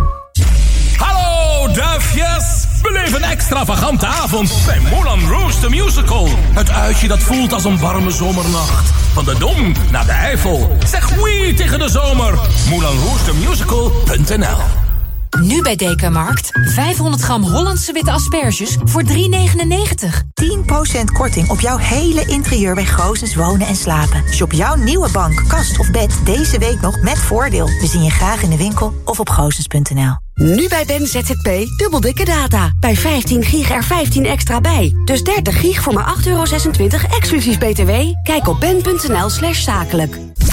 Hallo duifjes! Beleef een extravagante avond bij Moulin Rouge the Musical. Het uitje dat voelt als een warme zomernacht. Van de Dom naar de Eifel. Zeg oui tegen de zomer. Moulin Rouge the Musical punt n l. Nu bij Dekamarkt vijfhonderd gram Hollandse witte asperges voor drie negenennegentig. tien procent korting op jouw hele interieur bij Goosens Wonen en Slapen. Shop jouw nieuwe bank, kast of bed deze week nog met voordeel. We zien je graag in de winkel of op goosens punt n l. Nu bij Ben Z Z P dubbel dikke data. Bij vijftien gig er vijftien extra bij. Dus dertig gig voor maar acht euro zesentwintig exclusief B T W. Kijk op ben.nl slash zakelijk.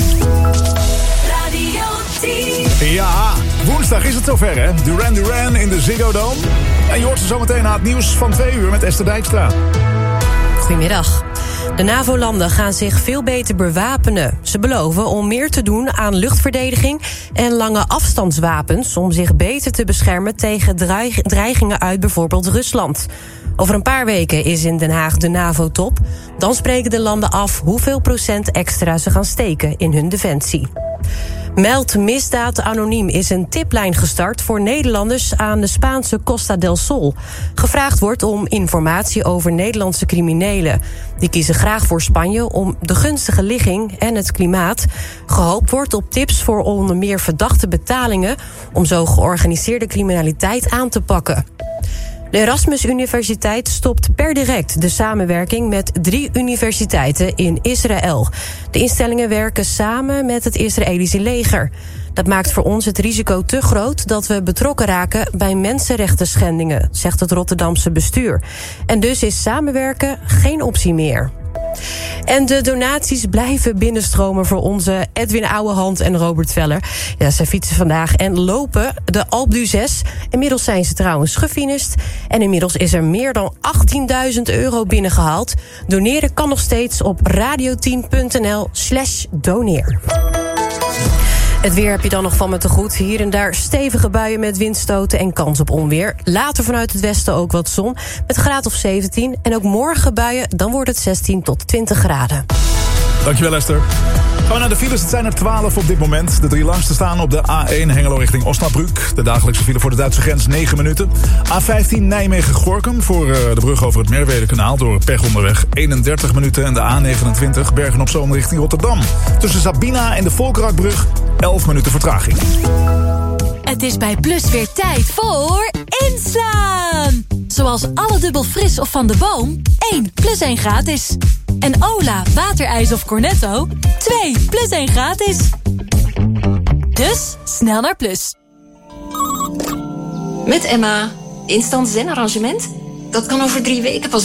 Ja, woensdag is het zover, hè? Duran Duran in de Ziggo Dome. En je hoort ze zometeen na het nieuws van twee uur met Esther Dijkstra. Goedemiddag. De NAVO-landen gaan zich veel beter bewapenen. Ze beloven om meer te doen aan luchtverdediging en lange afstandswapens om zich beter te beschermen tegen dreig- dreigingen uit bijvoorbeeld Rusland. Over een paar weken is in Den Haag de NAVO-top. Dan spreken de landen af hoeveel procent extra ze gaan steken in hun defensie. Meld Misdaad Anoniem is een tiplijn gestart voor Nederlanders aan de Spaanse Costa del Sol. Gevraagd wordt om informatie over Nederlandse criminelen. Die kiezen graag voor Spanje om de gunstige ligging en het klimaat. Gehoopt wordt op tips voor onder meer verdachte betalingen om zo georganiseerde criminaliteit aan te pakken. De Erasmus Universiteit stopt per direct de samenwerking met drie universiteiten in Israël. De instellingen werken samen met het Israëlische leger. Dat maakt voor ons het risico te groot dat we betrokken raken bij mensenrechten schendingen, zegt het Rotterdamse bestuur. En dus is samenwerken geen optie meer. En de donaties blijven binnenstromen voor onze Edwin Ouwehand en Robert Veller. Ja, zij fietsen vandaag en lopen de Alpe d'Huez. Inmiddels zijn ze trouwens gefinist. En inmiddels is er meer dan achttienduizend euro binnengehaald. Doneren kan nog steeds op radiotien.nl slash doneer. Het weer heb je dan nog van me te goed. Hier en daar stevige buien met windstoten en kans op onweer. Later vanuit het westen ook wat zon met een graad of zeventien. En ook morgen buien, dan wordt het zestien tot twintig graden. Dankjewel, Esther. Gaan we naar de files. Het zijn er twaalf op dit moment. De drie langste staan op de A één Hengelo richting Osnabrück. De dagelijkse file voor de Duitse grens negen minuten. A vijftien Nijmegen-Gorinchem voor de brug over het Merwedekanaal door pech onderweg eenendertig minuten. En de A negenentwintig Bergen-op-Zoom richting Rotterdam. Tussen Sabina en de Volkerakbrug elf minuten vertraging. Het is bij Plus weer tijd voor inslaan. Zoals alle dubbel fris of Van de Boom, één plus één gratis. En Ola, waterijs of Cornetto, twee plus één gratis. Dus snel naar Plus. Met Emma, instant zen arrangement? Dat kan over drie weken pas